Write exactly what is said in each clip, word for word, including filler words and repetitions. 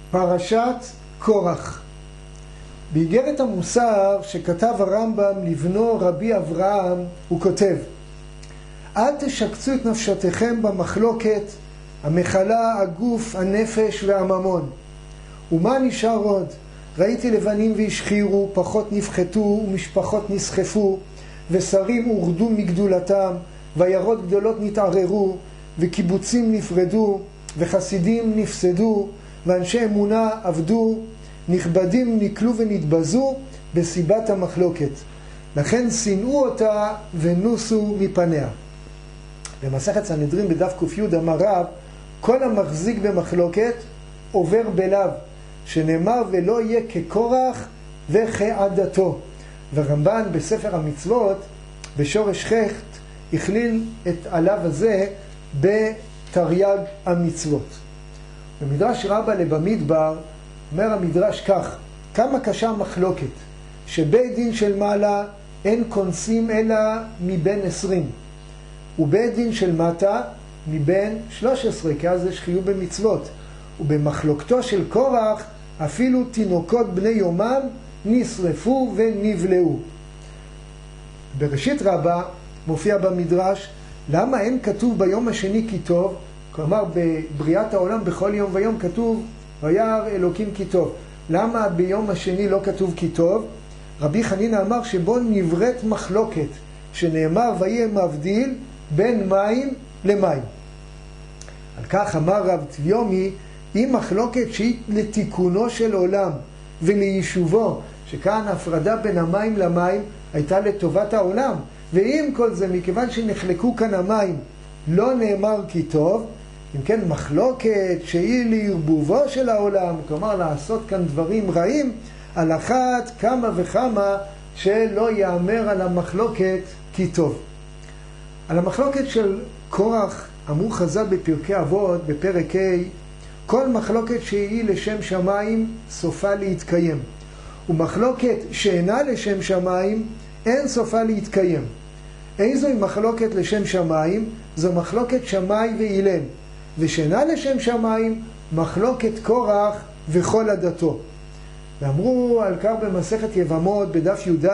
פרשת קורח. באיגרת המוסר שכתב הרמב"ם לבנו רבי אברהם, הוא כותב: אל תשקצו את נפשתכם במחלוקת המחלה הגוף, הנפש והממון. ומה נשאר עוד? ראיתי לבנים והשחירו, פחות נפחתו ומשפחות נסחפו, ושרים הורדו מגדולתם, ועיירות גדולות נתערערו, וקיבוצים נפרדו, וחסידים נפסדו, ואנשי אמונה עבדו, נכבדים נקלו ונתבזו בסיבת המחלוקת. לכן שנאו אותה ונוסו מפניה. במסכת סנהדרין בדף ק"י אמר רב: כל המחזיק במחלוקת עובר בלאו, שנאמר ולא יהיה כקורח וכעדתו. ורמב"ן בספר המצוות בשורש חכת הכליל את הלאו הזה בתרי"ג המצוות. במדרש רבה לבמדבר אומר המדרש כך: כמה קשה המחלוקת שבית דין של מעלה אין כונסים אלא מבין עשרים, ובית דין של מטה מבין שלוש עשרה, כי אז יש חיוב במצוות. ובמחלוקתו של קורח אפילו תינוקות בני יומם נשרפו ונבלעו. בראשית רבה מופיע במדרש למה אין כתוב ביום השני כי טוב, כלומר בבריאת העולם בכל יום ויום כתוב וירא אלוקים כי טוב. למה ביום השני לא כתוב כי טוב? רבי חנינא אמר שבו נבראת מחלוקת, שנאמר ויהיה מבדיל בין מים למים. על כך אמר רב תביומי, אם מחלוקת שהיא לתיקונו של עולם וליישובו, שכאן ההפרדה בין המים למים הייתה לטובת העולם, ואם כל זה מכיוון שנחלקו כאן המים לא נאמר כי טוב, אם כן מחלוקת שהיא לערבובו של העולם, כלומר לעשות כאן דברים רעים, על אחת כמה וכמה שלא יאמר על המחלוקת כי טוב. על המחלוקת של קורח אמרו חז"ל בפרקי אבות בפרק ה': כל מחלוקת שהיא לשם שמיים סופה להתקיים, ומחלוקת שאינה לשם שמיים אין סופה להתקיים. איזוהי מחלוקת לשם שמיים? זו מחלוקת שמאי והלל, ושאינה לשם שמיים מחלוקת קורח וכל עדתו. ואמרו על כך במסכת יבמות בדף י"ד: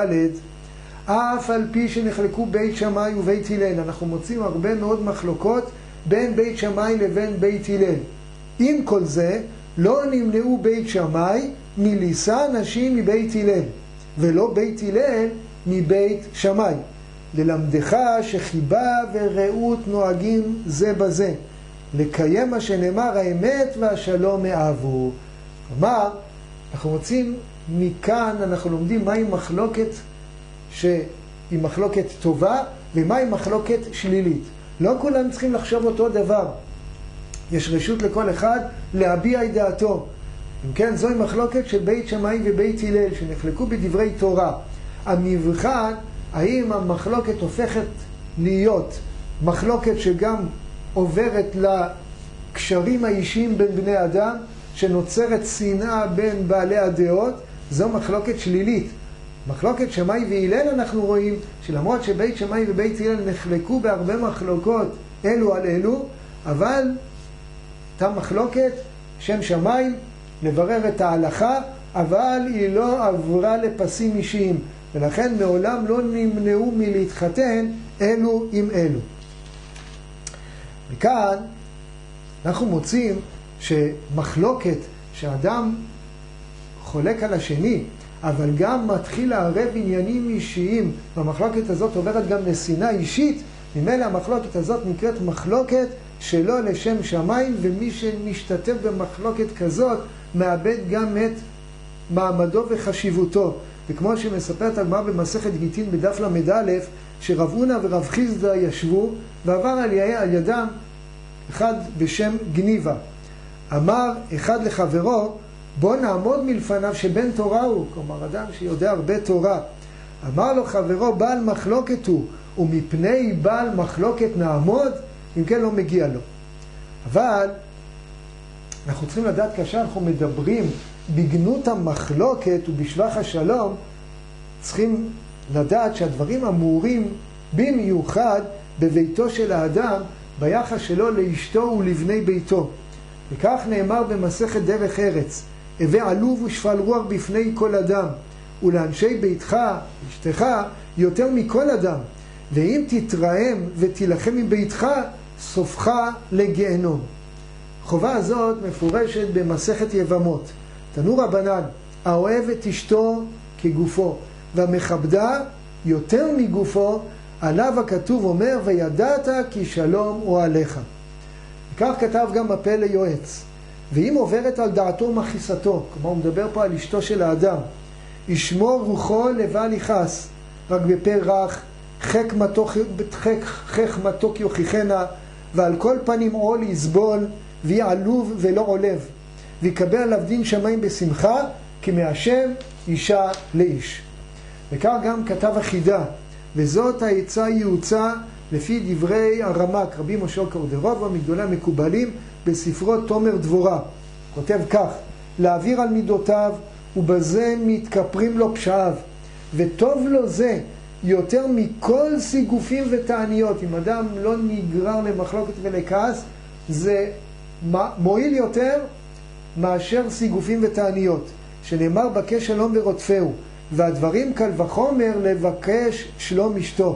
אף על פי שנחלקו בית שמאי ובית הלל, אנחנו מוצאים הרבה מאוד מחלוקות בין בית שמאי לבין בית הלל. עם כל זה לא נמנעו בית שמאי מלישא נשים מבית הלל, ולא בית הלל מבית שמאי, ללמדך שחיבה ורעות נוהגים זה בזה, לקיים מה שנאמר האמת והשלום אהבו. כלומר, אנחנו רוצים מכאן, אנחנו לומדים מהי מחלוקת שהיא מחלוקת טובה ומהי מחלוקת שלילית. לא כולם צריכים לחשוב אותו דבר, יש רשות לכל אחד להביע את דעתו. אם כן, זוהי מחלוקת של בית שמאי ובית הלל שנחלקו בדברי תורה. המבחן האם המחלוקת הופכת להיות מחלוקת שגם עוברת לקשרים האישיים בין בני אדם, שנוצרת שנאה בין בעלי הדעות, זו מחלוקת שלילית. מחלוקת שמאי והלל אנחנו רואים שלמרות שבית שמאי ובית הלל נחלקו בהרבה מחלוקות אלו על אלו, אבל אותה מחלוקת שם שמיים לברר את ההלכה, אבל היא לא עברה לפסים אישיים, ולכן מעולם לא נמנעו מלהתחתן אלו עם אלו. וכאן אנחנו מוצאים שמחלוקת שאדם חולק על השני, אבל גם מתחיל לערב עניינים אישיים, והמחלוקת הזאת עוברת גם לשנאה אישית, ממילא המחלוקת הזאת נקראת מחלוקת שלא לשם שמיים, ומי שמשתתף במחלוקת כזאת מאבד גם את מעמדו וחשיבותו. וכמו שמספרת הגמרא במסכת גיטין בדף למד א', שרב הונא ורב חיסדא ישבו, ועבר על ידם אחד בשם גניבה. אמר אחד לחברו: בוא נעמוד מלפניו שבן תורה הוא, כלומר אדם שיודע הרבה תורה. אמר לו חברו: בעל מחלוקת הוא, ומפני בעל מחלוקת נעמוד? אם כן לא מגיע לו. אבל אנחנו צריכים לדעת כאשר אנחנו מדברים בגנות המחלוקת ובשבח השלום, צריכים לדעת שהדברים אמורים במיוחד בביתו של האדם, ביחס שלו לאשתו ולבני ביתו. וכך נאמר במסכת דרך ארץ, הווה עלוב ושפל רוח בפני כל אדם, ולאנשי ביתך, אשתך, יותר מכל אדם, ואם תתרעם ותילחם עם ביתך, סופך לגיהנום. חובה הזאת מפורשת במסכת יבמות. תנו רבנן, האוהב את אשתו כגופו, והמכבדה יותר מגופו, עליו הכתוב אומר, וידעת כי שלום הוא עליך. וכך כתב גם הפלא יועץ. ואם עוברת על דעתו ומחיסתו, כלומר הוא מדבר פה על אשתו של האדם, ישמור רוחו לבל יכעס, רק בפה רך, חק מתוק, חק, חק מתוק יוכיחנה, ועל כל פנים עול יסבול, ויהיה עלוב ולא עולב, ויקבל עליו דין שמיים בשמחה, כי מהשם אישה לאיש. וכך גם כתב החידה, וזאת העצה ייעוצה לפי דברי הרמ"ק, רבי משה קורדרובו, מגדולי המקובלים, בספרו תומר דבורה. כותב כך, להעביר על מידותיו, ובזה מתכפרים לו פשעיו, וטוב לו זה יותר מכל סיגופים ותעניות. אם אדם לא נגרר למחלוקת ולכעס, זה מועיל יותר מאשר סיגופים ותעניות, שנאמר בקש שלום ורודפהו, והדברים קל וחומר לבקש שלום אשתו.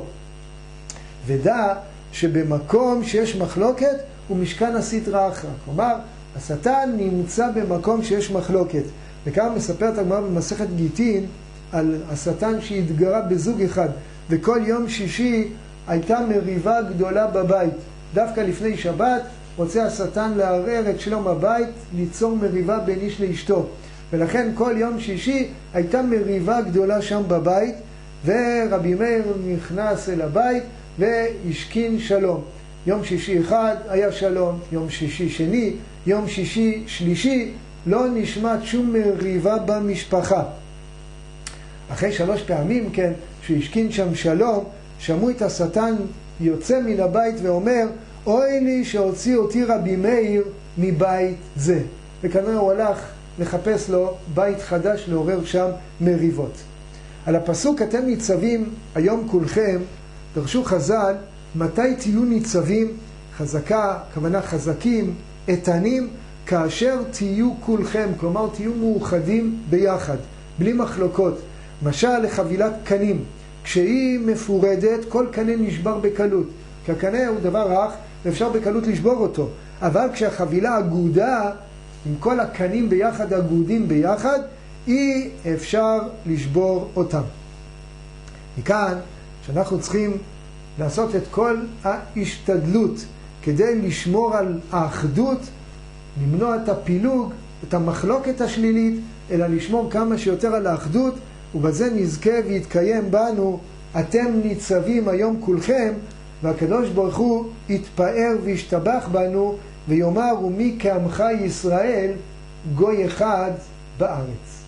ודע שבמקום שיש מחלוקת הוא משכן הסטרא אחרא, כלומר השטן נמצא במקום שיש מחלוקת. וכאן מספרת הגמרא במסכת גיטין על השטן שהתגרה בזוג אחד, וכל יום שישי הייתה מריבה גדולה בבית. דווקא לפני שבת רוצה השטן לערער את שלום הבית, ליצור מריבה בין איש לאשתו, ולכן כל יום שישי הייתה מריבה גדולה שם בבית, ורבי מאיר נכנס אל הבית והשכין שלום. יום שישי אחד היה שלום, יום שישי שני, יום שישי שלישי לא נשמעת שום מריבה במשפחה. אחרי שלוש פעמים, כן, שהשכין שם שלום, שמעו את השטן יוצא מן הבית ואומר, אוי לי שהוציא אותי רבי מאיר מבית זה. וכנראה הוא הלך לחפש לו בית חדש לעורר שם מריבות. על הפסוק אתם ניצבים היום כולכם, דרשו חז"ל, מתי תהיו ניצבים? חזקה, כוונה חזקים, איתנים, כאשר תהיו כולכם, כלומר תהיו מאוחדים ביחד, בלי מחלוקות. משל לחבילת קנים, כשהיא מפורדת כל קנה נשבר בקלות, כי הקנה הוא דבר רך ואפשר בקלות לשבור אותו, אבל כשהחבילה אגודה, עם כל הקנים ביחד, אגודים ביחד, אי אפשר לשבור אותם. מכאן שאנחנו צריכים לעשות את כל ההשתדלות כדי לשמור על האחדות, למנוע את הפילוג, את המחלוקת השלילית, אלא לשמור כמה שיותר על האחדות, ובזה נזכה ויתקיים בנו, אתם ניצבים היום כולכם, והקדוש ברוך הוא יתפאר וישתבח בנו, ויאמר ומי כעמך ישראל גוי אחד בארץ.